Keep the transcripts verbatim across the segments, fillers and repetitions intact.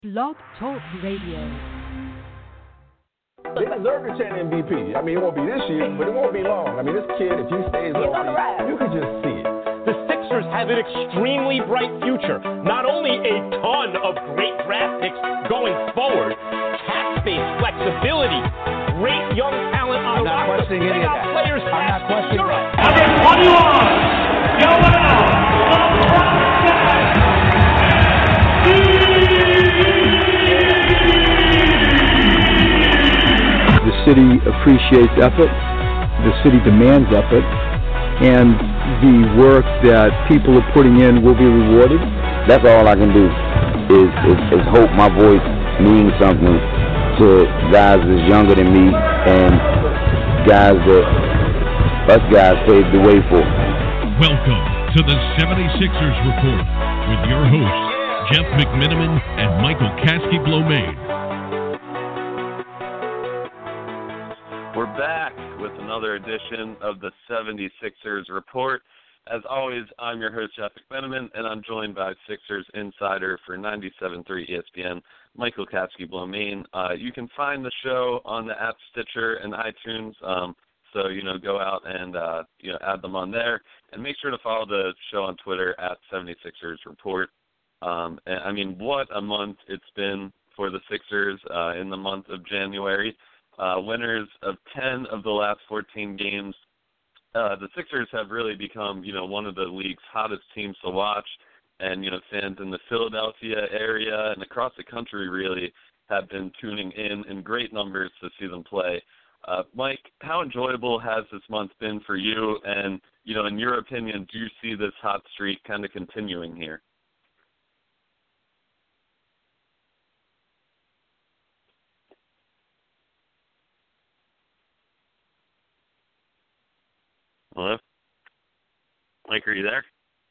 Blog Talk Radio. They deserve to chant M V P. I mean, it won't be this year, but it won't be long. I mean, this kid, if he stays healthy, you can just see it. The Sixers have an extremely bright future. Not only a ton of great draft picks going forward, cap space, flexibility, great young talent on the roster. They got players past Europe. Number twenty-one, Joel LeBron James. The city appreciates effort, the city demands effort, and the work that people are putting in will be rewarded. That's all I can do is, is, is hope my voice means something to guys that's younger than me and guys that us guys paved the way for. Welcome to the seventy-sixers Report with your hosts, Jeff McMiniman and Michael Kaskey-Blomade. We're back with another edition of the seventy-sixers Report. As always, I'm your host, Jeff McMiniman, and I'm joined by Sixers insider for ninety-seven point three E S P N, Michael Kaskey-Blomade. Uh, you can find the show on the app Stitcher and iTunes, um, so, you know, go out and, uh, you know, add them on there. And make sure to follow the show on Twitter at seventy-sixers Report. Um, and, I mean, what a month it's been for the Sixers uh, in the month of January. Uh, winners of ten of the last fourteen games. Uh, the Sixers have really become, you know, one of the league's hottest teams to watch. And, you know, fans in the Philadelphia area and across the country really have been tuning in in great numbers to see them play. Uh, Mike, how enjoyable has this month been for you? And, you know, in your opinion, do you see this hot streak kind of continuing here? Hello? Mike, are you there?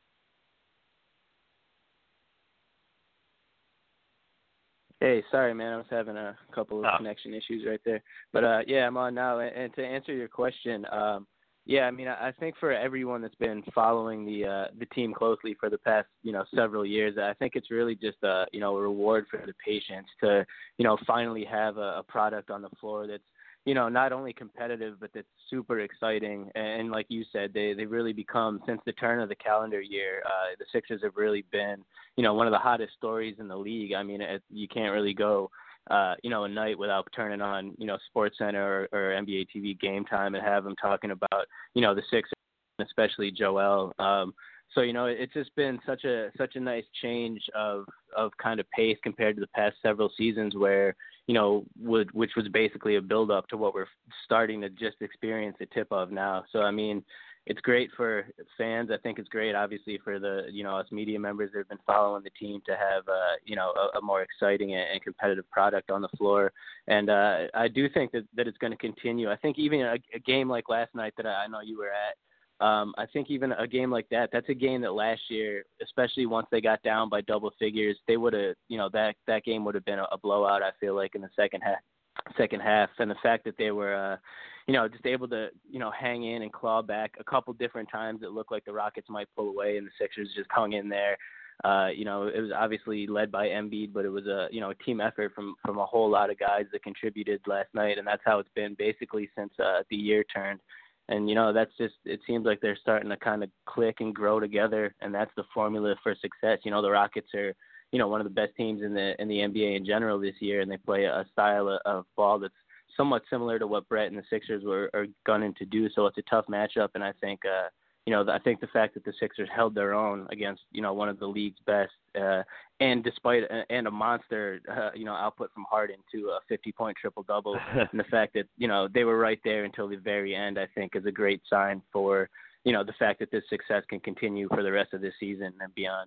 Hey, sorry, man. I was having a couple of oh. connection issues right there. But, uh, yeah, I'm on now. And, and to answer your question, um, yeah, I mean, I, I think for everyone that's been following the uh, the team closely for the past, you know, several years, I think it's really just, a, you know, a reward for the patience to, you know, finally have a, a product on the floor that's, you know, not only competitive, but that's super exciting. And like you said, they, they've really become, since the turn of the calendar year, uh, the Sixers have really been, you know, one of the hottest stories in the league. I mean, it, you can't really go, uh, you know, a night without turning on, you know, SportsCenter or, or N B A T V Game Time and have them talking about, you know, the Sixers, especially Joel. Um, so, you know, it's just been such a such a nice change of of kind of pace compared to the past several seasons where, you know, would, which was basically a build-up to what we're starting to just experience the tip of now. So, I mean, it's great for fans. I think it's great, obviously, for the, you know, us media members that have been following the team to have, uh, you know, a, a more exciting and competitive product on the floor. And uh, I do think that, that it's going to continue. I think even a, a game like last night that I, I know you were at, Um, I think even a game like that, that's a game that last year, especially once they got down by double figures, they would have, you know, that, that game would have been a, a blowout, I feel like, in the second half. Second half, and the fact that they were, uh, you know, just able to, you know, hang in and claw back a couple different times. It looked like the Rockets might pull away, and the Sixers just hung in there. Uh, you know, it was obviously led by Embiid, but it was a, you know, a team effort from from a whole lot of guys that contributed last night, and that's how it's been basically since uh, the year turned. And, you know, that's just, it seems like they're starting to kind of click and grow together, and that's the formula for success. You know, the Rockets are, you know, one of the best teams in the in the N B A in general this year, and they play a style of, of ball that's somewhat similar to what Brett and the Sixers were are gunning to do. So it's a tough matchup, and I think, uh, you know, I think the fact that the Sixers held their own against, you know, one of the league's best, uh, and despite and a monster, uh, you know, output from Harden to a fifty-point triple-double, and the fact that, you know, they were right there until the very end, I think, is a great sign for, you know, the fact that this success can continue for the rest of this season and beyond.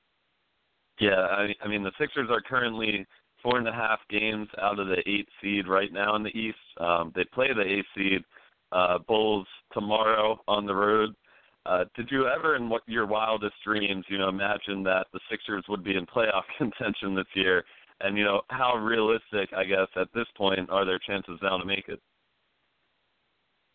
Yeah, I, I mean, the Sixers are currently four and a half games out of the eight seed right now in the East. Um, they play the eight seed uh, Bulls tomorrow on the road. Uh, did you ever, in what your wildest dreams, you know, imagine that the Sixers would be in playoff contention this year? And, you know, how realistic, I guess, at this point are their chances now to make it?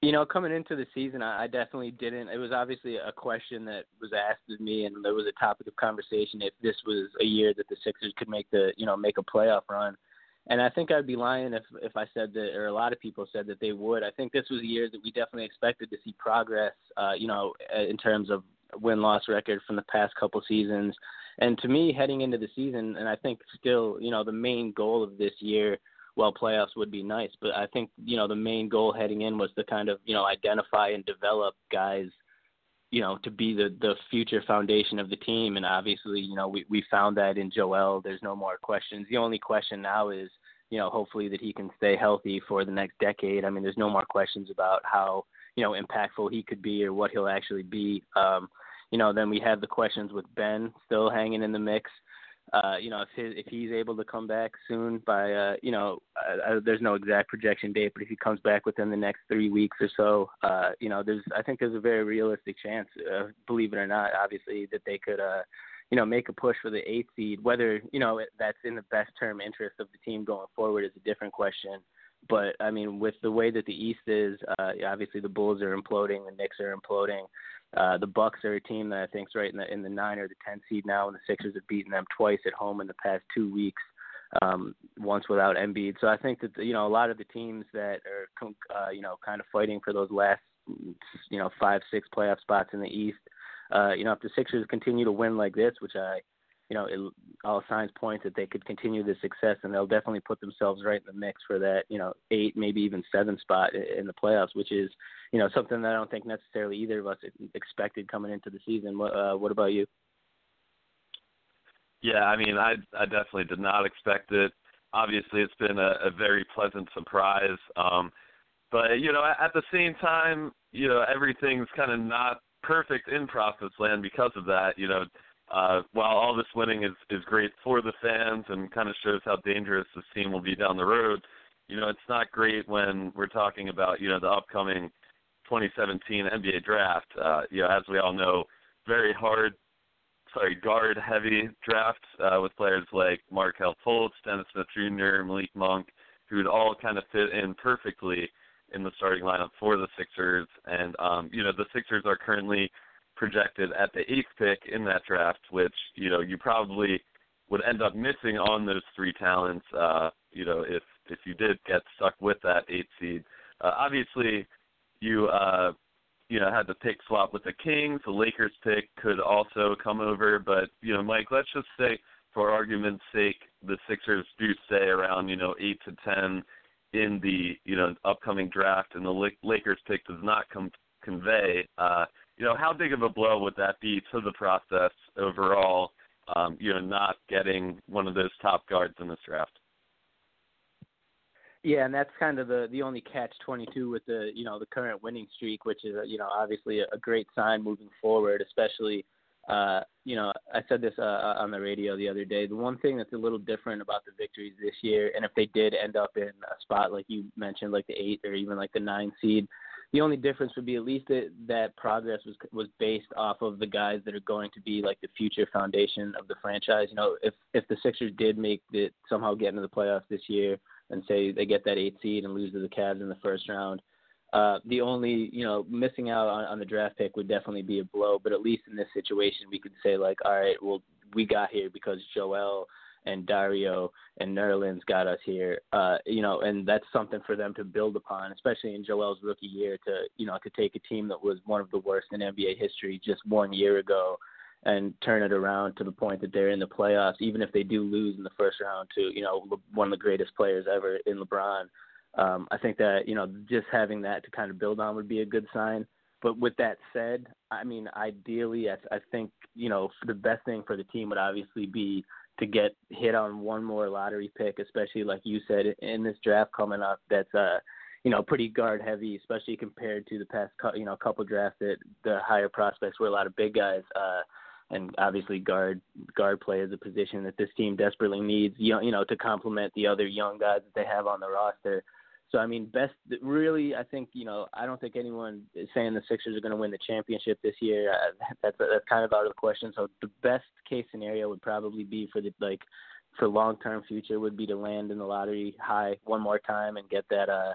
You know, coming into the season, I, I definitely didn't. It was obviously a question that was asked of me, and there was a topic of conversation if this was a year that the Sixers could make the, you know, make a playoff run. And I think I'd be lying if if I said that, or a lot of people said that they would. I think this was a year that we definitely expected to see progress, uh, you know, in terms of win-loss record from the past couple seasons. And to me, heading into the season, and I think still, you know, the main goal of this year, well, playoffs would be nice, but I think, you know, the main goal heading in was to kind of, you know, identify and develop guys, you know, to be the, the future foundation of the team. And obviously, you know, we, we found that in Joel. There's no more questions. The only question now is, you know, hopefully that he can stay healthy for the next decade. I mean, there's no more questions about how, you know, impactful he could be or what he'll actually be. Um, you know, then we have the questions with Ben still hanging in the mix. Uh, you know, if his, if he's able to come back soon by, uh, you know, uh, there's no exact projection date, but if he comes back within the next three weeks or so, uh, you know, there's, I think there's a very realistic chance, uh, believe it or not, obviously, that they could, uh, you know, make a push for the eighth seed. Whether, you know, that's in the best term interest of the team going forward is a different question. But, I mean, with the way that the East is, uh, obviously the Bulls are imploding, the Knicks are imploding. Uh, the Bucks are a team that I think is right in the in the nine or the ten seed now, and the Sixers have beaten them twice at home in the past two weeks, um, once without Embiid. So I think that, you know, a lot of the teams that are, uh, you know, kind of fighting for those last, you know, five, six playoff spots in the East, uh, you know, if the Sixers continue to win like this, which I, you know, it, all signs point that they could continue this success, and they'll definitely put themselves right in the mix for that, you know, eight, maybe even seven spot in the playoffs, which is, you know, something that I don't think necessarily either of us expected coming into the season. What, uh, what about you? Yeah, I mean, I I definitely did not expect it. Obviously, it's been a, a very pleasant surprise. Um, but, you know, at the same time, you know, everything's kind of not perfect in Prophets Land because of that. You know, uh, while all this winning is, is great for the fans and kind of shows how dangerous this team will be down the road, you know, it's not great when we're talking about, you know, the upcoming twenty seventeen N B A draft. Uh, you know, as we all know, very hard, sorry, guard-heavy draft uh, with players like Markelle Fultz, Dennis Smith Junior, Malik Monk, who would all kind of fit in perfectly in the starting lineup for the Sixers. And, um, you know, the Sixers are currently projected at the eighth pick in that draft, which, you know, you probably would end up missing on those three talents, uh, you know, if, if you did get stuck with that eighth seed. Uh, obviously, you, uh, you know, had the pick swap with the Kings. The Lakers pick could also come over. But, you know, Mike, let's just say, for argument's sake, the Sixers do stay around, you know, eight to ten in the, you know, upcoming draft, and the Lakers pick does not com- convey, uh, you know, how big of a blow would that be to the process overall, um, you know, not getting one of those top guards in this draft? Yeah, and that's kind of the, the only catch twenty-two with the, you know, the current winning streak, which is, you know, obviously a, a great sign moving forward, especially, uh, you know, I said this uh, on the radio the other day. The one thing that's a little different about the victories this year, and if they did end up in a spot like you mentioned, like the eight or even like the nine seed, the only difference would be at least that, that progress was was based off of the guys that are going to be like the future foundation of the franchise. You know, if if the Sixers did make it, somehow get into the playoffs this year, and say they get that eight seed and lose to the Cavs in the first round, uh, the only, you know, missing out on, on the draft pick would definitely be a blow. But at least in this situation, we could say, like, all right, well, we got here because Joel and Dario and Nerlens got us here, uh, you know, and that's something for them to build upon, especially in Joel's rookie year, to, you know, to take a team that was one of the worst in N B A history just one year ago and turn it around to the point that they're in the playoffs, even if they do lose in the first round to, you know, one of the greatest players ever in LeBron. Um, I think that, you know, just having that to kind of build on would be a good sign. But with that said, I mean, ideally, I, I think, you know, the best thing for the team would obviously be to get hit on one more lottery pick, especially like you said, in this draft coming up that's, uh, you know, pretty guard heavy, especially compared to the past, you know, couple drafts that the higher prospects were a lot of big guys. Uh, And obviously, guard guard play is a position that this team desperately needs, you know, you know, to complement the other young guys that they have on the roster. So, I mean, best really, I think, you know, I don't think anyone is saying the Sixers are going to win the championship this year. Uh, that's that's kind of out of the question. So, the best case scenario would probably be for the like for long term future would be to land in the lottery high one more time and get that, uh,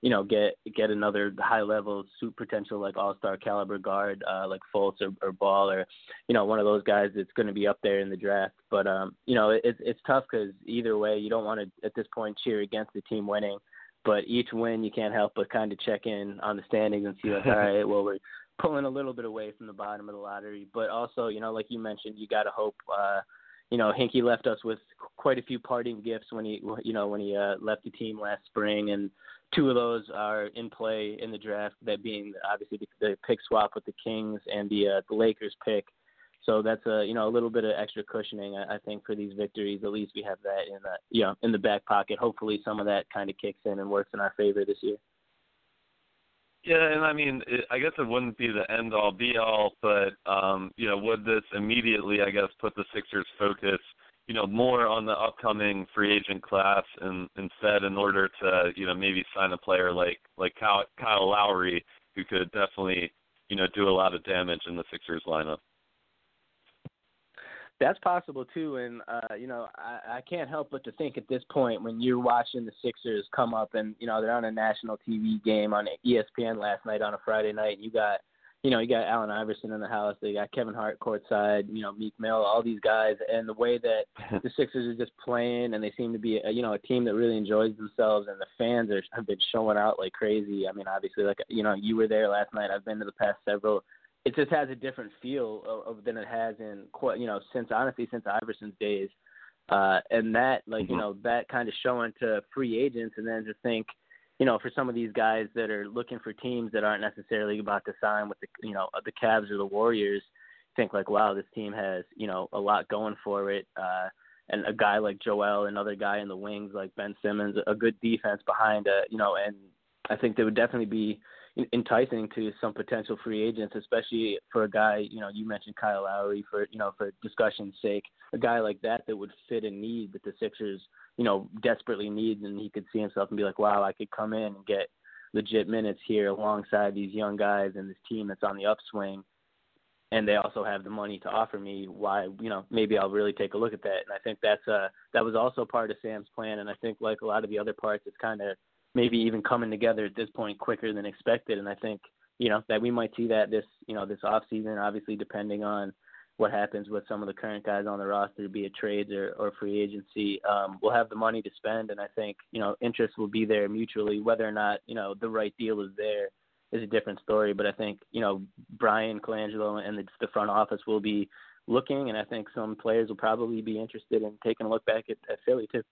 you know, get get another high-level suit potential like all-star caliber guard uh, like Fultz or, or Ball or, you know, one of those guys that's going to be up there in the draft. But, um, you know, it, it's tough because either way, you don't want to, at this point, cheer against the team winning. But each win, you can't help but kind of check in on the standings and see, like, all right, well, we're pulling a little bit away from the bottom of the lottery. But also, you know, like you mentioned, you got to hope uh, – you know, Hinkie left us with quite a few parting gifts when he, you know, when he uh, left the team last spring, and two of those are in play in the draft. That being obviously the, the pick swap with the Kings and the uh, the Lakers pick. So that's a you know a little bit of extra cushioning, I, I think, for these victories. At least we have that in the you know in the back pocket. Hopefully, some of that kind of kicks in and works in our favor this year. Yeah, and I mean, it, I guess it wouldn't be the end-all, be-all, but, um, you know, would this immediately, I guess, put the Sixers' focus, you know, more on the upcoming free agent class and instead in order to, you know, maybe sign a player like, like Kyle, Kyle Lowry, who could definitely, you know, do a lot of damage in the Sixers lineup? That's possible too, and uh, you know I, I can't help but to think at this point when you're watching the Sixers come up and you know they're on a national T V game on E S P N last night on a Friday night. You got you know you got Allen Iverson in the house, they got Kevin Hart courtside, you know Meek Mill, all these guys, and the way that the Sixers are just playing and they seem to be a, you know a team that really enjoys themselves, and the fans are have been showing out like crazy. I mean, obviously, like you know you were there last night. I've been to the past several. It just has a different feel of, of, than it has in, you know, since honestly since Iverson's days, uh, and that like mm-hmm. you know that kind of showing to free agents, and then to think, you know, for some of these guys that are looking for teams that aren't necessarily about to sign with the you know the Cavs or the Warriors, think like, wow, this team has you know a lot going for it, uh, and a guy like Joel, another guy in the wings like Ben Simmons, a good defense behind, uh, you know, and I think they would definitely be enticing to some potential free agents, especially for a guy, you know, you mentioned Kyle Lowry for, you know, for discussion's sake, a guy like that that would fit a need that the Sixers, you know, desperately needs, and he could see himself and be like, wow, I could come in and get legit minutes here alongside these young guys and this team that's on the upswing, and they also have the money to offer me. Why, you know, maybe I'll really take a look at that. And I think that's uh that was also part of Sam's plan, and I think like a lot of the other parts, it's kind of maybe even coming together at this point quicker than expected. And I think, you know, that we might see that this, you know, this off season, obviously depending on what happens with some of the current guys on the roster, be it trades or, or free agency, um, we'll have the money to spend. And I think, you know, interest will be there mutually. Whether or not, you know, the right deal is there is a different story. But I think, you know, Brian Colangelo and the, the front office will be looking, and I think some players will probably be interested in taking a look back at, at Philly too.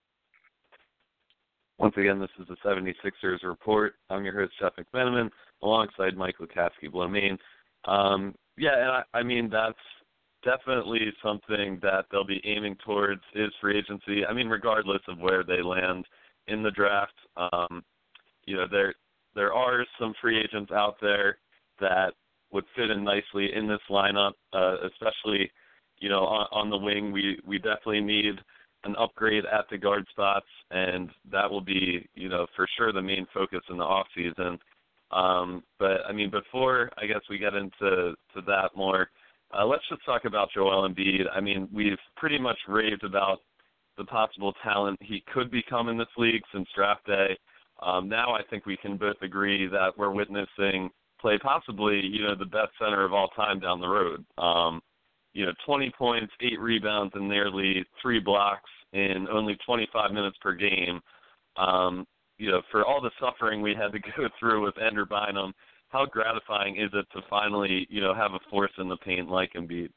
Once again, this is the seventy-sixers Report. I'm your host, Jeff McMenamin, alongside Michael Kasky-Blomine. Um, yeah, and I, I mean, that's definitely something that they'll be aiming towards is free agency. I mean, regardless of where they land in the draft, um, you know, there there are some free agents out there that would fit in nicely in this lineup, uh, especially, you know, on, on the wing. We, we definitely need an upgrade at the guard spots, and that will be, you know, for sure the main focus in the off season. Um, but I mean, before I guess we get into to that more, uh, let's just talk about Joel Embiid. I mean, we've pretty much raved about the possible talent he could become in this league since draft day. Um, now I think we can both agree that we're witnessing play possibly, you know, the best center of all time down the road. Um, you know, twenty points, eight rebounds, and nearly three blocks in only twenty-five minutes per game. Um, you know, for all the suffering we had to go through with Andrew Bynum, how gratifying is it to finally, you know, have a force in the paint like Embiid?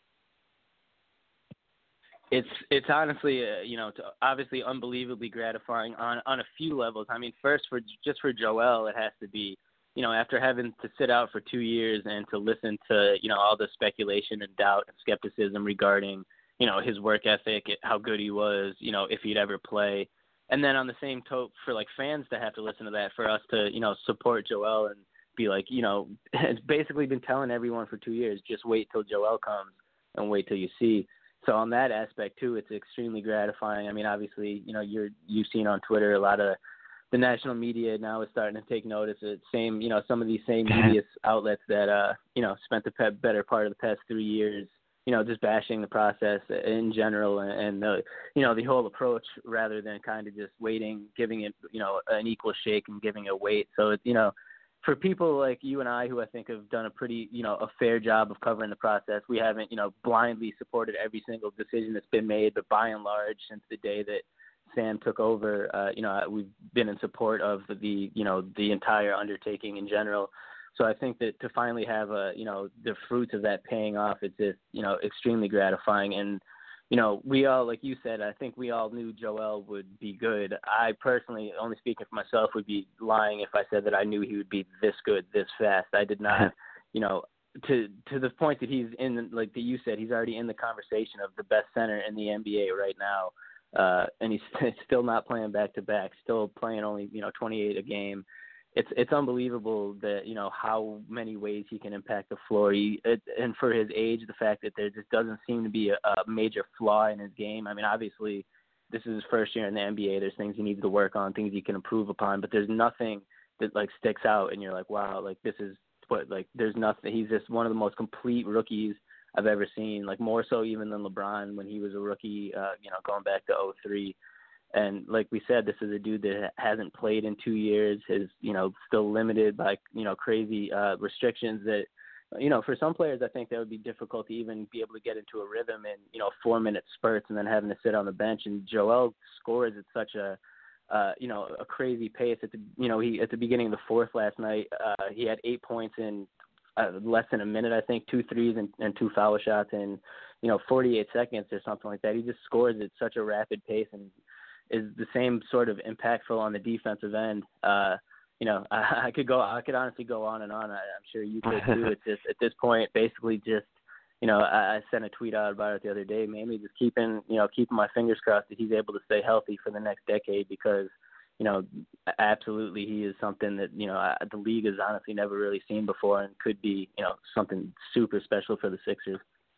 It's it's honestly, uh, you know, obviously unbelievably gratifying on, on a few levels. I mean, first, for just for Joel, it has to be, you know, after having to sit out for two years and to listen to, you know, all the speculation and doubt and skepticism regarding, you know, his work ethic, how good he was, you know, if he'd ever play. And then on the same token, for, like, fans to have to listen to that, for us to, you know, support Joel and be like, you know, it's basically been telling everyone for two years, just wait till Joel comes and wait till you see. So on that aspect, too, it's extremely gratifying. I mean, obviously, you know, you're, you've seen on Twitter a lot of the national media now is starting to take notice. It's same, you know, some of these same media outlets that, uh, you know, spent the pe- better part of the past three years, you know, just bashing the process in general and, and the, you know, the whole approach rather than kind of just waiting, giving it, you know, an equal shake and giving it weight. So, it, you know, for people like you and I who I think have done a pretty, you know, a fair job of covering the process, we haven't, you know, blindly supported every single decision that's been made, but by and large, since the day that Sam took over, uh, you know, we've been in support of the, you know, the entire undertaking in general. So I think that to finally have a, you know, the fruits of that paying off, it's just, you know, extremely gratifying. And, you know, we all, like you said, I think we all knew Joel would be good. I personally, only speaking for myself, would be lying if I said that I knew he would be this good, this fast. I did not, you know, to to the point that he's in, like that you said, he's already in the conversation of the best center in the N B A right now. Uh, and he's still not playing back-to-back, still playing only, you know, twenty-eight a game. It's it's unbelievable that, you know, how many ways he can impact the floor. He, it, and for his age, the fact that there just doesn't seem to be a, a major flaw in his game. I mean, obviously, this is his first year in the N B A. There's things he needs to work on, things he can improve upon, but there's nothing that, like, sticks out and you're like, wow, like, this is what, like, there's nothing. He's just one of the most complete rookies I've ever seen, like, more so even than LeBron when he was a rookie, uh, you know, going back to oh three. And like we said, this is a dude that hasn't played in two years, is, you know, still limited by, you know, crazy uh, restrictions that, you know, for some players, I think that would be difficult to even be able to get into a rhythm in, you know, four minute spurts and then having to sit on the bench. And Joel scores at such a, uh, you know, a crazy pace. At the, you know, he, at the beginning of the fourth last night, uh, he had eight points in uh, less than a minute, I think, two threes and, and two foul shots in, you know, forty-eight seconds or something like that. He just scores at such a rapid pace and is the same sort of impactful on the defensive end. Uh, you know, I, I could go, I could honestly go on and on. I, I'm sure you could too. It's just, at this point, basically just, you know, I, I sent a tweet out about it the other day, mainly just keeping, you know, keeping my fingers crossed that he's able to stay healthy for the next decade because, you know, absolutely he is something that, you know, I, the league has honestly never really seen before and could be, you know, something super special for the Sixers.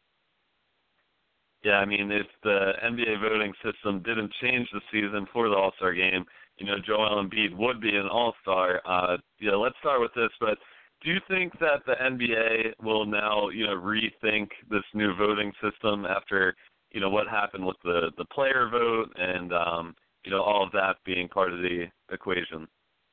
Yeah, I mean, if the N B A voting system didn't change the season for the All-Star game, you know, Joel Embiid would be an All-Star. Uh, yeah, let's start with this, but do you think that the N B A will now, you know, rethink this new voting system after, you know, what happened with the, the player vote and, um, you know, all of that being part of the equation?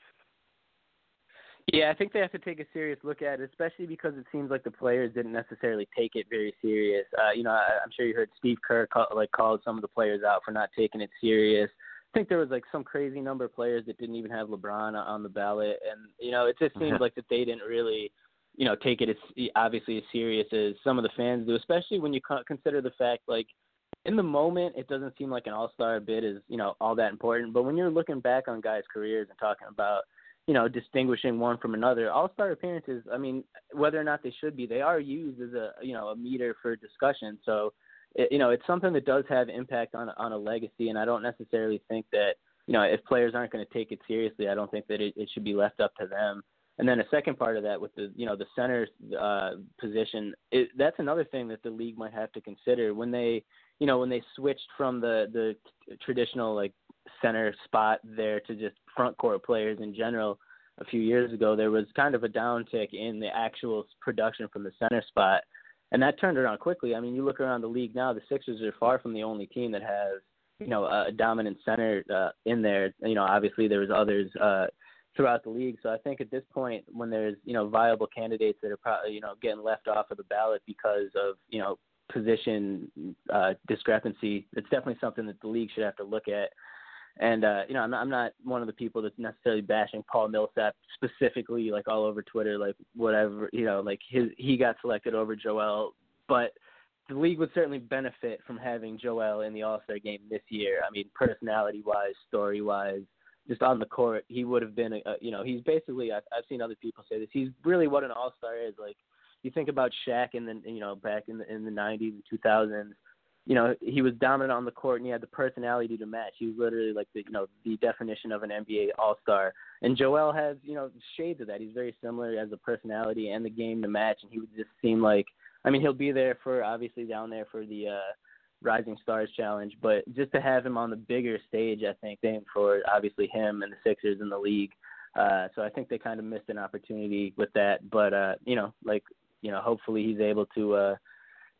Yeah, I think they have to take a serious look at it, especially because it seems like the players didn't necessarily take it very serious. Uh, you know, I, I'm sure you heard Steve Kerr call, like called some of the players out for not taking it serious. I think there was like some crazy number of players that didn't even have LeBron on the ballot, and you know, it just seems like that they didn't really, you know, take it as obviously as serious as some of the fans do, especially when you consider the fact like in the moment it doesn't seem like an All-Star bid is, you know, all that important, but when you're looking back on guys' careers and talking about, you know, distinguishing one from another, All-Star appearances, I mean, whether or not they should be, they are used as a, you know, a meter for discussion. So, it, you know, it's something that does have impact on, on a legacy. And I don't necessarily think that, you know, if players aren't going to take it seriously, I don't think that it, it should be left up to them. And then a second part of that with the, you know, the center uh, position, it, that's another thing that the league might have to consider when they, you know, when they switched from the, the traditional, like, center spot there to just front court players in general a few years ago, there was kind of a downtick in the actual production from the center spot, and that turned around quickly. I mean, you look around the league now, the Sixers are far from the only team that has, you know, a dominant center uh, in there. You know, obviously there was others uh, throughout the league, so I think at this point when there's, you know, viable candidates that are probably, you know, getting left off of the ballot because of, you know, position uh, discrepancy, it's definitely something that the league should have to look at. And, uh, you know, I'm not, I'm not one of the people that's necessarily bashing Paul Millsap specifically, like all over Twitter, like whatever, you know, like his, he got selected over Joel, but the league would certainly benefit from having Joel in the All-Star game this year. I mean, personality-wise, story-wise, just on the court, he would have been, a, a, you know, he's basically, I've, I've seen other people say this, he's really what an All-Star is. Like, you think about Shaq in the, you know, back in the, in the nineties and two thousands, you know, he was dominant on the court and he had the personality to match. He was literally like the, you know, the definition of an N B A All-Star. And Joel has, you know, shades of that. He's very similar as a personality and the game to match. And he would just seem like, I mean, he'll be there for, obviously down there for the uh, Rising Stars Challenge, but just to have him on the bigger stage, I think, than for obviously him and the Sixers in the league. Uh, so I think they kind of missed an opportunity with that. But, uh, you know, like, you know, hopefully he's able to uh,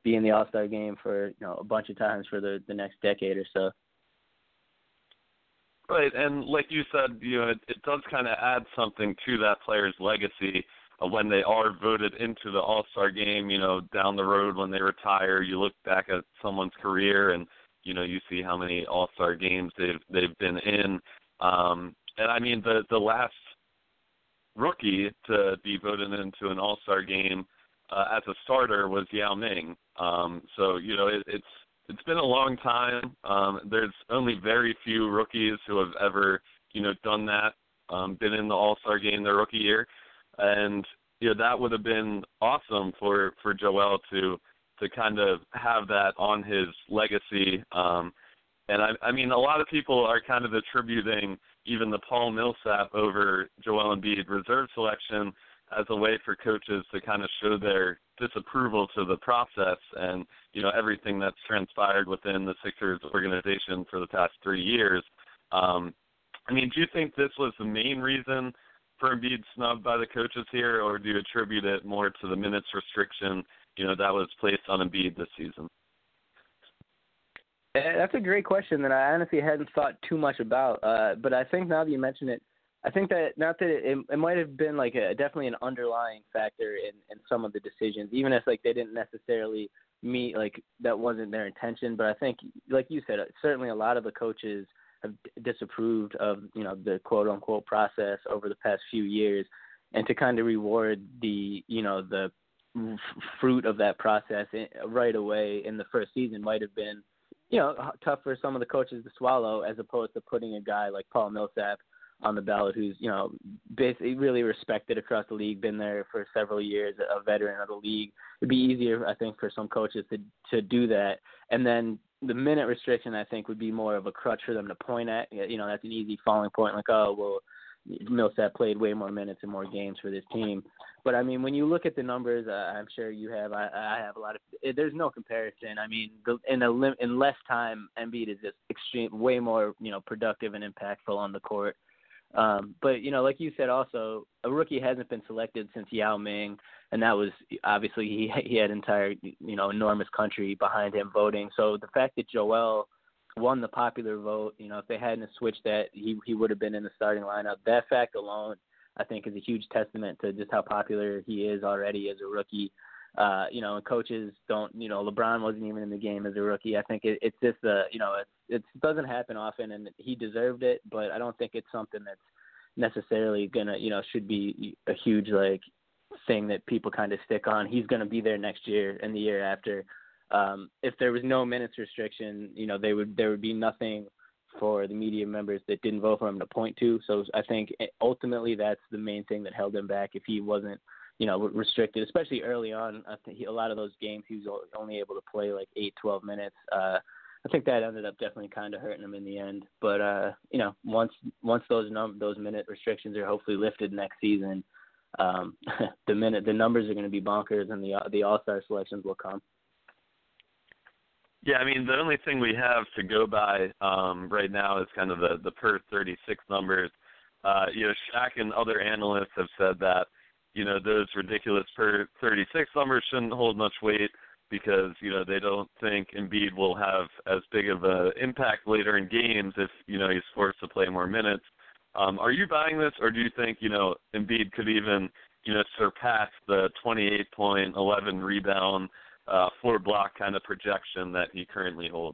be in the All-Star game for, you know, a bunch of times for the, the next decade or so. Right, and like you said, you know, it, it does kind of add something to that player's legacy uh, when they are voted into the All-Star game. You know, down the road when they retire, you look back at someone's career and, you know, you see how many All-Star games they've they've been in. Um, and I mean, the the last rookie to be voted into an All-Star game uh, as a starter was Yao Ming. Um, so you know, it, it's It's been a long time. Um, there's only very few rookies who have ever, you know, done that, um, been in the All-Star game their rookie year, and you know that would have been awesome for, for Joel to to kind of have that on his legacy. Um, and I, I mean, a lot of people are kind of attributing even the Paul Millsap over Joel Embiid reserve selection as a way for coaches to kind of show their disapproval to the process and, you know, everything that's transpired within the Sixers organization for the past three years. Um, I mean, do you think this was the main reason for Embiid snubbed by the coaches here, or do you attribute it more to the minutes restriction, you know, that was placed on Embiid this season? That's a great question that I honestly hadn't thought too much about. Uh, but I think now that you mention it, I think that not that it, it might have been like a definitely an underlying factor in, in some of the decisions, even if like they didn't necessarily meet, like that wasn't their intention. But I think, like you said, certainly a lot of the coaches have disapproved of, you know, the quote unquote process over the past few years, and to kind of reward the, you know, the fruit of that process right away in the first season might have been, you know, tough for some of the coaches to swallow, as opposed to putting a guy like Paul Millsap on the ballot, who's, you know, basically really respected across the league, been there for several years, a veteran of the league. It'd be easier, I think, for some coaches to to do that. And then the minute restriction, I think, would be more of a crutch for them to point at. You know, that's an easy falling point, like, oh, well, Millsap played way more minutes and more games for this team. But, I mean, when you look at the numbers, uh, I'm sure you have, I, I have a lot of, it, there's no comparison. I mean, the, in, a, in less time, Embiid is just extreme, way more, you know, productive and impactful on the court. Um, but, you know, like you said also, a rookie hasn't been selected since Yao Ming, and that was obviously he he had entire, you know, enormous country behind him voting. So the fact that Joel won the popular vote, you know, if they hadn't switched that, he he would have been in the starting lineup. That fact alone, I think, is a huge testament to just how popular he is already as a rookie. Uh, you know, and coaches don't, you know, LeBron wasn't even in the game as a rookie. I think it, it's just a, you know, it's, it doesn't happen often, and he deserved it, but I don't think it's something that's necessarily gonna, you know, should be a huge like thing that people kind of stick on. He's gonna be there next year and the year after. Um, if there was no minutes restriction, you know, they would there would be nothing for the media members that didn't vote for him to point to. So I think ultimately that's the main thing that held him back. If he wasn't, you know, restricted, especially early on, I think he, a lot of those games he was only able to play like eight, twelve minutes. Uh, I think that ended up definitely kind of hurting him in the end. But uh, you know, once once those num- those minute restrictions are hopefully lifted next season, um, the minute the numbers are going to be bonkers, and the the All-Star selections will come. Yeah, I mean, the only thing we have to go by um, right now is kind of the, the per thirty-six numbers. Uh, you know, Shaq and other analysts have said that, you know, those ridiculous per thirty-six numbers shouldn't hold much weight because, you know, they don't think Embiid will have as big of an impact later in games if, you know, he's forced to play more minutes. Um, are you buying this, or do you think, you know, Embiid could even, you know, surpass the twenty-eight point, eleven rebound, uh, four block kind of projection that he currently holds?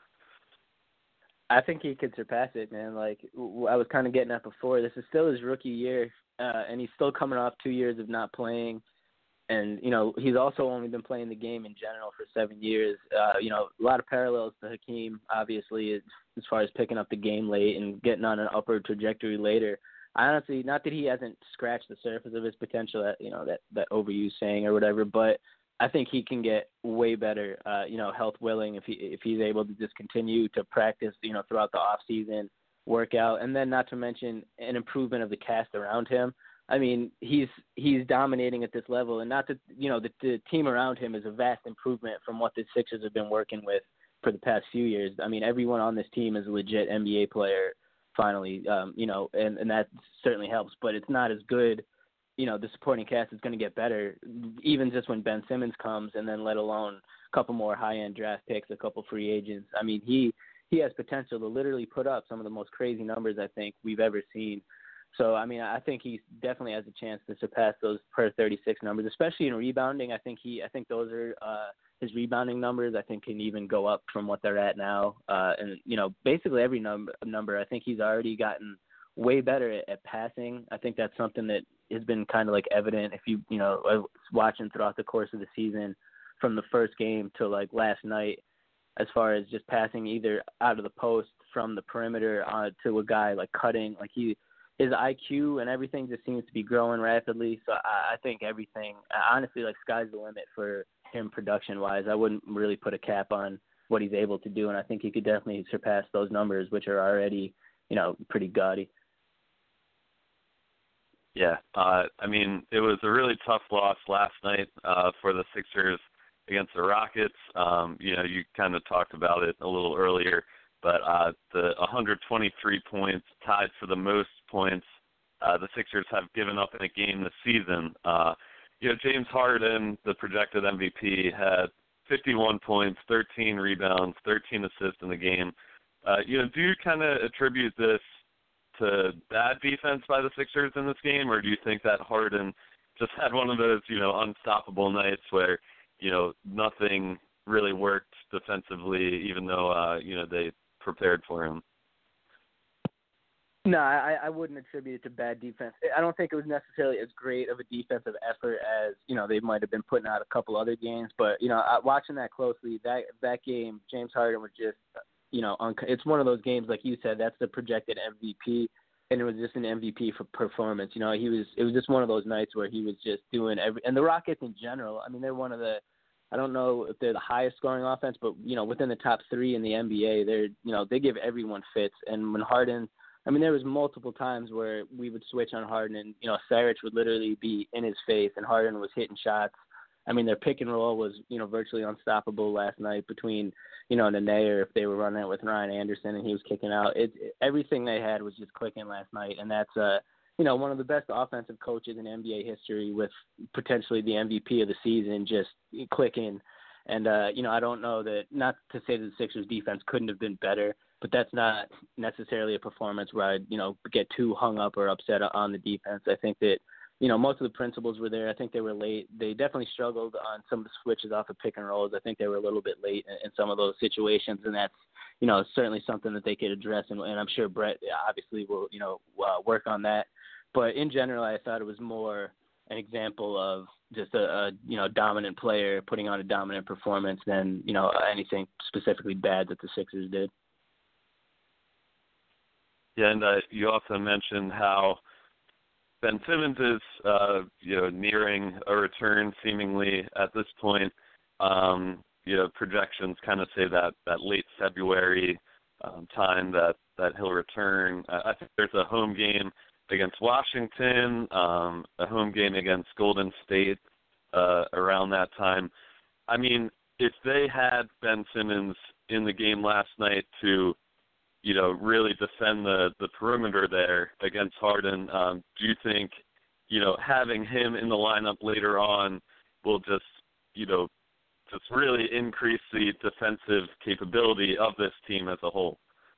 I think he could surpass it, man. Like I was kind of getting at before, this is still his rookie year, uh, and he's still coming off two years of not playing. And, you know, he's also only been playing the game in general for seven years. Uh, you know, a lot of parallels to Hakeem, obviously, as, as far as picking up the game late and getting on an upward trajectory later. I honestly, not that he hasn't scratched the surface of his potential, that, you know, that, that overused saying or whatever, but I think he can get way better, uh, you know, health willing, if he if he's able to just continue to practice, you know, throughout the off season, work out, and then not to mention an improvement of the cast around him. I mean, he's he's dominating at this level, and not that, you know, the, the team around him is a vast improvement from what the Sixers have been working with for the past few years. I mean, everyone on this team is a legit N B A player finally, um, you know, and, and that certainly helps, but it's not as good. You know, the supporting cast is going to get better, even just when Ben Simmons comes, and then let alone couple more high-end draft picks, a couple free agents. I mean, he he has potential to literally put up some of the most crazy numbers I think we've ever seen. So, I mean, I think he definitely has a chance to surpass those per thirty-six numbers, especially in rebounding. I think he, I think those are uh, his rebounding numbers. I think can even go up from what they're at now. Uh, and you know, basically every number, number. I think he's already gotten way better at, at passing. I think that's something that has been kind of like evident if you, you know, watching throughout the course of the season, from the first game to like last night, as far as just passing either out of the post, from the perimeter, uh, to a guy like cutting, like he. His I Q and everything just seems to be growing rapidly. So I, I think everything, honestly, like sky's the limit for him production-wise. I wouldn't really put a cap on what he's able to do, and I think he could definitely surpass those numbers, which are already, you know, pretty gaudy. Yeah, uh, I mean, it was a really tough loss last night uh, for the Sixers against the Rockets. Um, you know, you kind of talked about it a little earlier. But uh, the one hundred twenty-three points, tied for the most points uh, the Sixers have given up in a game this season. Uh, you know, James Harden, the projected M V P, had fifty-one points, thirteen rebounds, thirteen assists in the game. Uh, you know, do you kind of attribute this to bad defense by the Sixers in this game, or do you think that Harden just had one of those, you know, unstoppable nights where, you know, nothing really worked defensively, even though, uh, you know, they prepared for him? No, I, I wouldn't attribute it to bad defense. I don't think it was necessarily as great of a defensive effort as, you know, they might have been putting out a couple other games. But, you know, watching that closely, that that game, James Harden was just, you know, un- it's one of those games, like you said, that's the projected M V P, and it was just an M V P for performance. You know, he was, it was just one of those nights where he was just doing every, and the Rockets in general, I mean, they're one of the, I don't know if they're the highest scoring offense, but, you know, within the top three in the N B A, they're, you know, they give everyone fits. And when Harden, I mean, there was multiple times where we would switch on Harden and, you know, Saric would literally be in his face and Harden was hitting shots. I mean, their pick and roll was, you know, virtually unstoppable last night between, you know, Nene, or if they were running it with Ryan Anderson and he was kicking out. It, it, everything they had was just clicking last night. And that's, uh, you know, one of the best offensive coaches in N B A history, with potentially the M V P of the season just clicking. And, uh, you know, I don't know that, not to say that the Sixers defense couldn't have been better, but that's not necessarily a performance where I'd, you know, get too hung up or upset on the defense. I think that, you know, most of the principles were there. I think they were late. They definitely struggled on some of the switches off of pick and rolls. I think they were a little bit late in, in some of those situations, and that's, you know, certainly something that they could address, and, and I'm sure Brett obviously will, you know, uh, work on that. But in general, I thought it was more an example of just a, a, you know, dominant player putting on a dominant performance than, you know, anything specifically bad that the Sixers did. Yeah, and uh, you also mentioned how Ben Simmons is, uh, you know, nearing a return seemingly at this point. Um, you know, projections kind of say that, that late February um, time that, that he'll return. Uh, I think there's a home game against Washington, um, a home game against Golden State uh, around that time. I mean, if they had Ben Simmons in the game last night to, you know, really defend the, the perimeter there against Harden, um, do you think, you know, having him in the lineup later on will just, you know, just really increase the defensive capability of this team as a whole?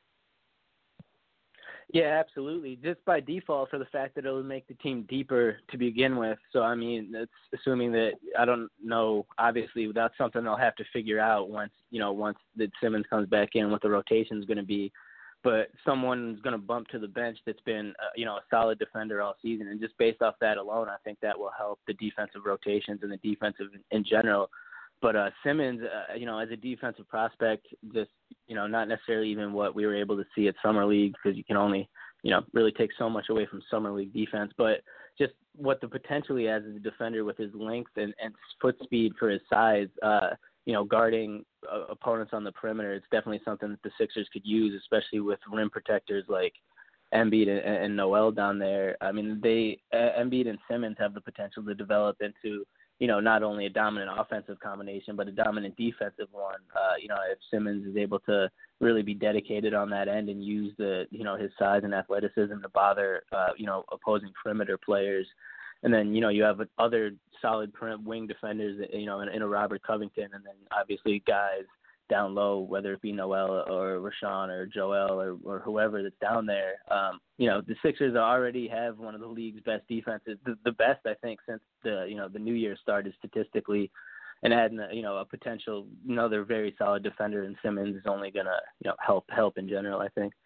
Yeah, absolutely. Just by default, for the fact that it would make the team deeper to begin with. So, I mean, that's assuming that, I don't know, obviously, that's something they'll have to figure out once, you know, once that Simmons comes back in, what the rotation is going to be. But someone's going to bump to the bench that's been, uh, you know, a solid defender all season. And just based off that alone, I think that will help the defensive rotations and the defensive in, in general. But uh, Simmons, uh, you know, as a defensive prospect, just, you know, not necessarily even what we were able to see at Summer League, because you can only, you know, really take so much away from Summer League defense. But just what the potential he has as a defender with his length and, and foot speed for his size, uh, you know, guarding uh, opponents on the perimeter, it's definitely something that the Sixers could use, especially with rim protectors like Embiid and, and Noel down there. I mean, they uh, Embiid and Simmons have the potential to develop into, you know, not only a dominant offensive combination, but a dominant defensive one. Uh, you know, if Simmons is able to really be dedicated on that end and use the, you know, his size and athleticism to bother, uh, you know, opposing perimeter players. And then, you know, you have other solid wing defenders, you know, in, in a Robert Covington, and then obviously guys down low, whether it be Noel or Rashawn or Joel or, or whoever that's down there. Um, you know, the Sixers already have one of the league's best defenses, the, the best, I think, since the, you know, the new year started statistically, and adding, you know, a potential, another very solid defender in Simmons is only going to, you know, help, help in general, I think.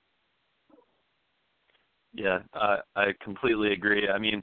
Yeah, uh, I completely agree. I mean,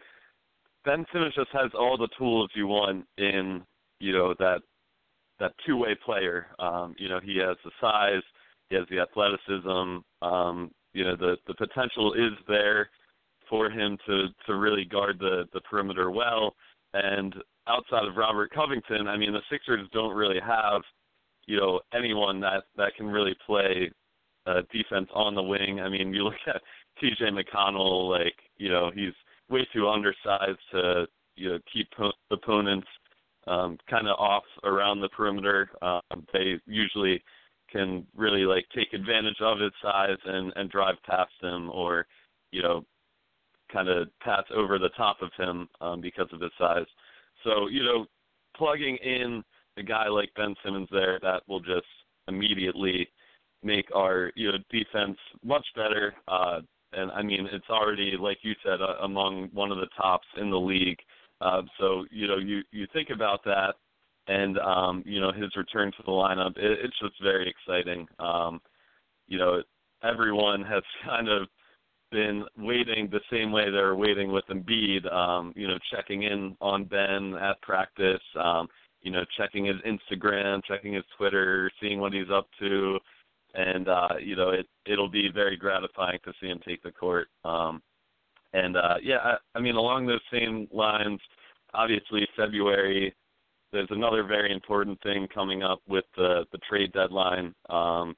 Ben Simmons just has all the tools you want in, you know, that that two-way player. Um, you know, he has the size, he has the athleticism, um, you know, the, the potential is there for him to, to really guard the, the perimeter well. And outside of Robert Covington, I mean, the Sixers don't really have, you know, anyone that, that can really play uh, defense on the wing. I mean, you look at T J McConnell, like, you know, he's way too undersized to, you know, keep po- opponents Um, kind of off around the perimeter. Um, they usually can really like take advantage of his size and, and drive past him, or, you know, kind of pass over the top of him um, because of his size. So, you know, plugging in a guy like Ben Simmons there, that will just immediately make our, you know, defense much better. Uh, and I mean, it's already, like you said, uh, among one of the tops in the league. Uh, so, you know, you, you think about that and, um, you know, his return to the lineup, it, it's just very exciting. Um, you know, everyone has kind of been waiting the same way they were waiting with Embiid, um, you know, checking in on Ben at practice, um, you know, checking his Instagram, checking his Twitter, seeing what he's up to. And, uh, you know, it, it'll be very gratifying to see him take the court. Um, And, uh, yeah, I, I mean, along those same lines, obviously February, there's another very important thing coming up with the, the trade deadline. Um,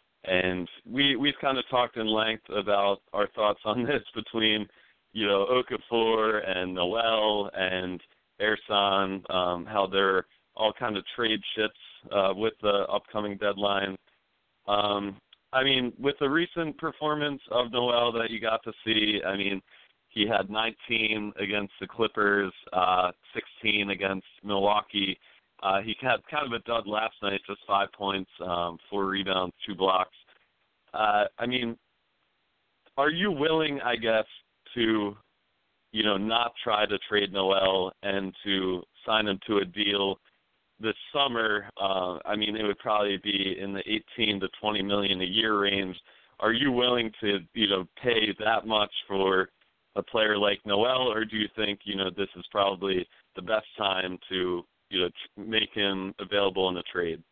and we, we've kind of talked in length about our thoughts on this between, you know, Okafor and Noel and Ersan, um, how they're all kind of trade ships uh, with the upcoming deadline. Um, I mean, with the recent performance of Noel that you got to see, I mean, he had nineteen against the Clippers, uh, sixteen against Milwaukee. Uh, he had kind of a dud last night, just five points, um, four rebounds, two blocks. Uh, I mean, are you willing, I guess, to, you know, not try to trade Noel and to sign him to a deal this summer? Uh, I mean, it would probably be in the eighteen to twenty million a year range. Are you willing to, you know, pay that much for a player like Noel, or do you think, you know, this is probably the best time to, you know, make him available in a trade?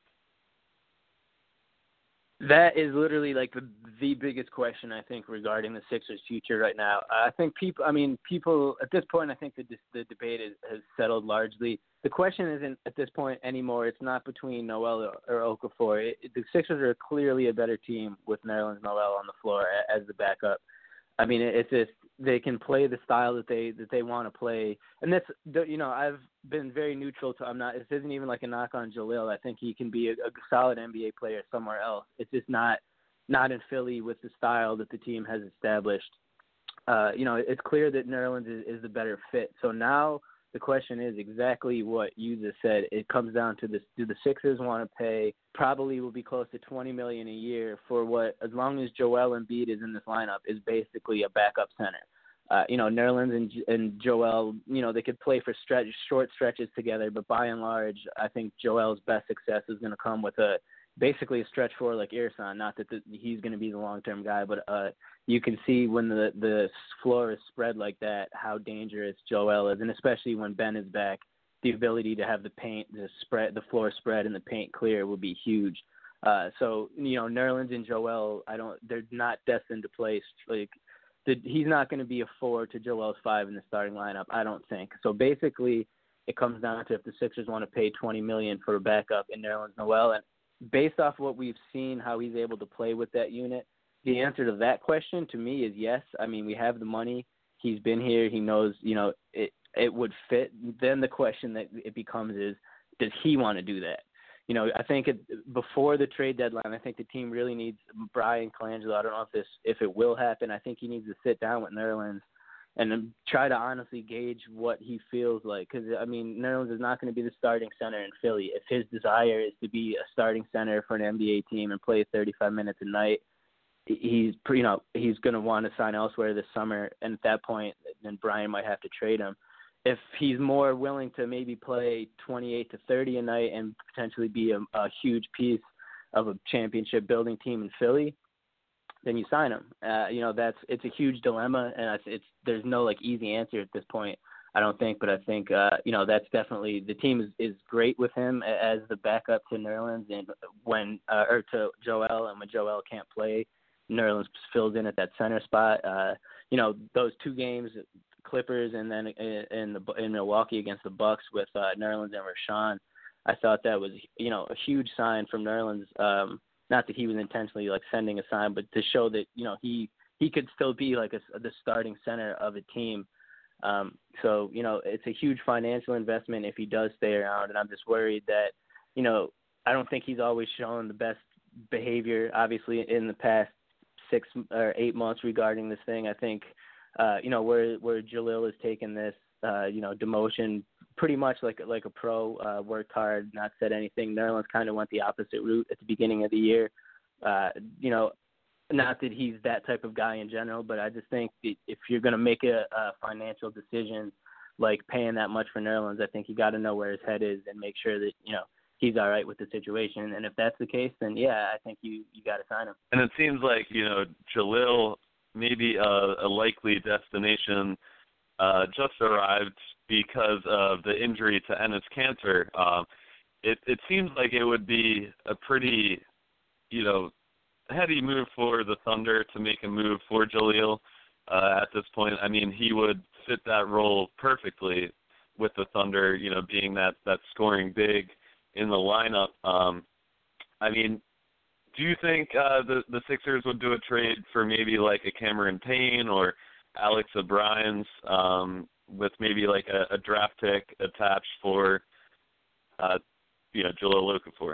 That is literally like the, the biggest question, I think, regarding the Sixers' future right now. I think people, I mean, people at this point, I think the, the debate is, has settled largely. The question isn't at this point anymore. It's not between Noel or, or Okafor. It, the Sixers are clearly a better team with Nerlens Noel on the floor as the backup. I mean, it's just they can play the style that they that they want to play, and that's, you know, I've been very neutral to. I'm not. This isn't even like a knock on Jalil. I think he can be a, a solid N B A player somewhere else. It's just not not in Philly with the style that the team has established. Uh, you know, it's clear that Nerlens is, is the better fit. So now the question is exactly what you just said. It comes down to this: do the Sixers want to pay? Probably will be close to twenty million dollars a year for what, as long as Joel Embiid is in this lineup, is basically a backup center. Uh, you know, Nerlens and, and Joel, you know, they could play for stretch, short stretches together, but by and large, I think Joel's best success is going to come with a basically a stretch four like Ersan. Not that the, he's going to be the long-term guy, but uh, you can see when the the floor is spread like that how dangerous Joel is, and especially when Ben is back. The ability to have the paint, the spread, the floor spread, and the paint clear will be huge. Uh, so you know, Nerlens and Joel, I don't, they're not destined to play. Like, the, he's not going to be a four to Joel's five in the starting lineup, I don't think. So basically, it comes down to if the Sixers want to pay twenty million dollars for a backup in Nerlens Noel, and based off what we've seen, how he's able to play with that unit, the answer to that question to me is yes. I mean, we have the money. He's been here. He knows, you know, it. It would fit. Then the question that it becomes is, does he want to do that? You know, I think it, before the trade deadline, I think the team really needs Brian Colangelo. I don't know if this, if it will happen. I think he needs to sit down with Nerlens and then try to honestly gauge what he feels like. Because, I mean, Nerlens is not going to be the starting center in Philly. If his desire is to be a starting center for an N B A team and play thirty-five minutes a night, he's, you know, he's going to want to sign elsewhere this summer. And at that point, then Brian might have to trade him. If he's more willing to maybe play twenty-eight to thirty a night and potentially be a, a huge piece of a championship building team in Philly, then you sign him. Uh, you know, that's it's a huge dilemma, and it's there's no like easy answer at this point, I don't think. But I think uh, you know that's definitely the team is, is great with him as the backup to Nerlens, and when uh, or to Joel, and when Joel can't play, Nerlens fills in at that center spot. Uh, you know, those two games, Clippers and then in the in Milwaukee against the Bucks with uh, Nerlens and Rashawn, I thought that was you know a huge sign from Nerlens. Um, Not that he was intentionally like sending a sign, but to show that you know he he could still be like a, the starting center of a team. Um, so you know it's a huge financial investment if he does stay around, and I'm just worried that you know I don't think he's always shown the best behavior. Obviously, in the past six or eight months regarding this thing, I think uh, you know where where Jalil has taken this uh, you know demotion pretty much like like a pro, uh, worked hard, not said anything. Nerlens kind of went the opposite route at the beginning of the year. Uh, you know, not that he's that type of guy in general, but I just think if you're going to make a, a financial decision like paying that much for Nerlens, I think you got to know where his head is and make sure that, you know, he's all right with the situation. And if that's the case, then, yeah, I think you, you got to sign him. And it seems like, you know, Jalil, maybe a, a likely destination, uh, just arrived because of the injury to Enes Kanter. Um, it, it seems like it would be a pretty, you know, heady move for the Thunder to make a move for Jalil uh, at this point. I mean, he would fit that role perfectly with the Thunder, you know, being that, that scoring big in the lineup. Um, I mean, do you think uh, the, the Sixers would do a trade for maybe like a Cameron Payne or Alex O'Brien's, um, with maybe like a, a draft pick attached for, uh, you know, Jahlil Okafor?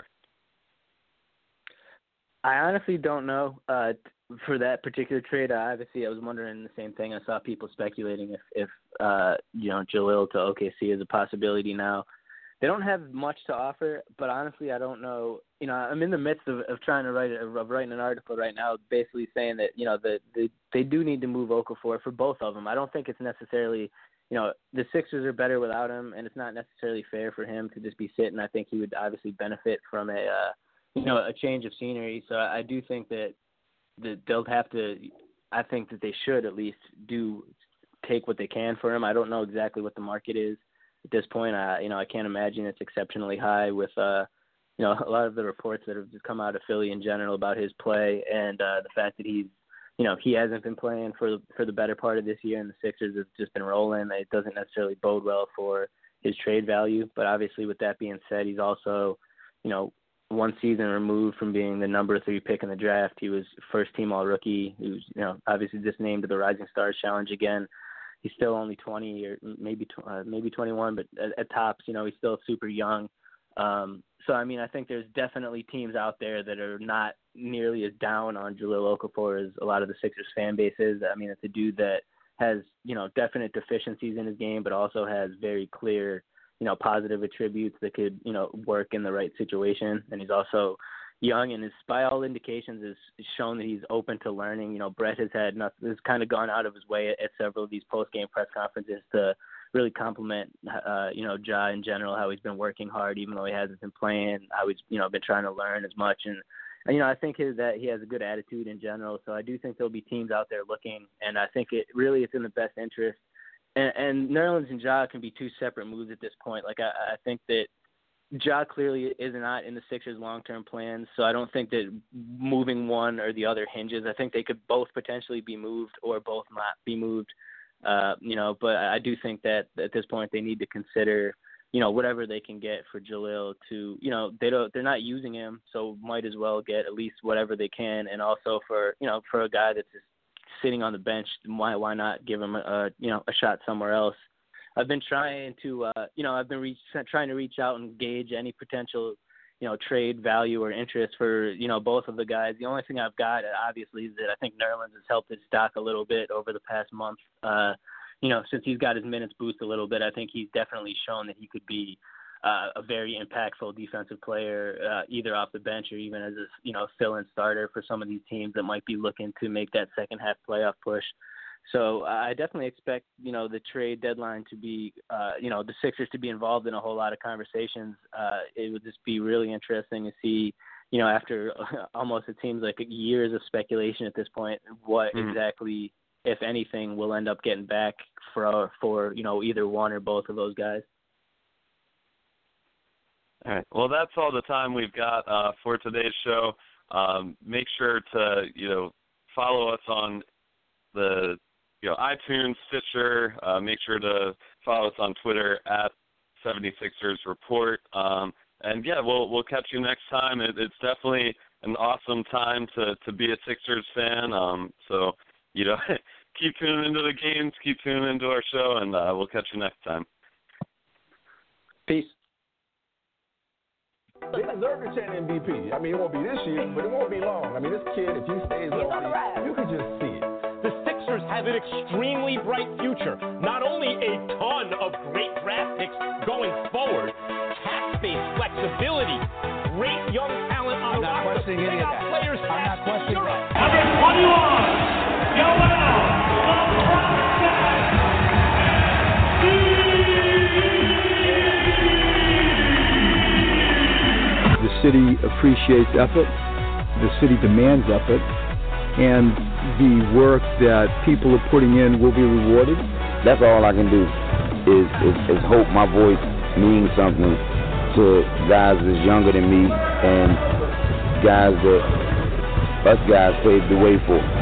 I honestly don't know. Uh, for that particular trade, I obviously I was wondering the same thing. I saw people speculating if, if uh, you know, Jalil to O K C is a possibility now. They don't have much to offer, but honestly, I don't know. You know, I'm in the midst of, of trying to write a, of writing an article right now, basically saying that you know the, the they do need to move Okafor for both of them. I don't think it's necessarily, you know, the Sixers are better without him, and it's not necessarily fair for him to just be sitting. I think he would obviously benefit from a, uh, you know, a change of scenery. So I do think that that they'll have to. I think that they should at least do take what they can for him. I don't know exactly what the market is at this point. I, you know, I can't imagine it's exceptionally high with, uh, you know, a lot of the reports that have just come out of Philly in general about his play and uh, the fact that he's, you know, he hasn't been playing for for the better part of this year, and the Sixers have just been rolling. It doesn't necessarily bode well for his trade value. But obviously, with that being said, he's also, you know, one season removed from being the number three pick in the draft. He was first team all rookie. He was, you know, obviously just named to the Rising Stars Challenge again. He's still only twenty or maybe uh, maybe twenty-one, but at, at tops, you know, he's still super young. Um, so, I mean, I think there's definitely teams out there that are not nearly as down on Jahlil Okafor as a lot of the Sixers fan base is. I mean, it's a dude that has, you know, definite deficiencies in his game, but also has very clear, you know, positive attributes that could, you know, work in the right situation. And he's also young, and is, by all indications, is, is shown that he's open to learning. You know, Brett has had nothing, has kind of gone out of his way at, at several of these post-game press conferences to really compliment, uh, you know, Ja in general, how he's been working hard, even though he hasn't been playing, how he's, you know, been trying to learn as much. And, and you know, I think his, that he has a good attitude in general. So I do think there'll be teams out there looking, and I think it really is in the best interest. And, and Nerlens and Ja can be two separate moves at this point. Like, I, I think that Ja clearly is not in the Sixers' long-term plans, so I don't think that moving one or the other hinges. I think they could both potentially be moved or both not be moved. Uh, you know, but I do think that at this point they need to consider, you know, whatever they can get for Jahlil to, you know, they don't, they're not using him, so might as well get at least whatever they can. And also for, you know, for a guy that's just sitting on the bench, why why not give him a, you know, a shot somewhere else? I've been trying to, uh, you know, I've been reach, trying to reach out and gauge any potential, you know, trade value or interest for, you know, both of the guys. The only thing I've got, obviously, is that I think Nerlens has helped his stock a little bit over the past month. Uh, you know, since he's got his minutes boosted a little bit, I think he's definitely shown that he could be uh, a very impactful defensive player, uh, either off the bench or even as a, you know, fill-in starter for some of these teams that might be looking to make that second half playoff push. So I definitely expect, you know, the trade deadline to be, uh, you know, the Sixers to be involved in a whole lot of conversations. Uh, it would just be really interesting to see, you know, after almost it seems like years of speculation at this point, what mm. exactly, if anything, will end up getting back for, for, you know, either one or both of those guys. All right. Well, that's all the time we've got uh, for today's show. Um, make sure to, you know, follow us on the, you know, iTunes, Stitcher. Uh, make sure to follow us on Twitter at seventy-sixers Report. Um, and, yeah, we'll we'll catch you next time. It, it's definitely an awesome time to, to be a Sixers fan. Um, so, you know, keep tuning into the games, keep tuning into our show, and uh, we'll catch you next time. Peace. They deserve to chant M V P. I mean, it won't be this year, but it won't be long. I mean, this kid, if he stays healthy, you can just see it. The Sixers have an extremely bright future. Not only a ton of great draft picks going forward, cap space, flexibility, great young talent on the roster. I'm not questioning any of that. Players I'm not questioning that. Number twenty-one, Joel LeBron James. The city appreciates effort. The city demands effort. And the work that people are putting in will be rewarded. That's all I can do is, is, is hope my voice means something to guys that's younger than me and guys that us guys paved the way for.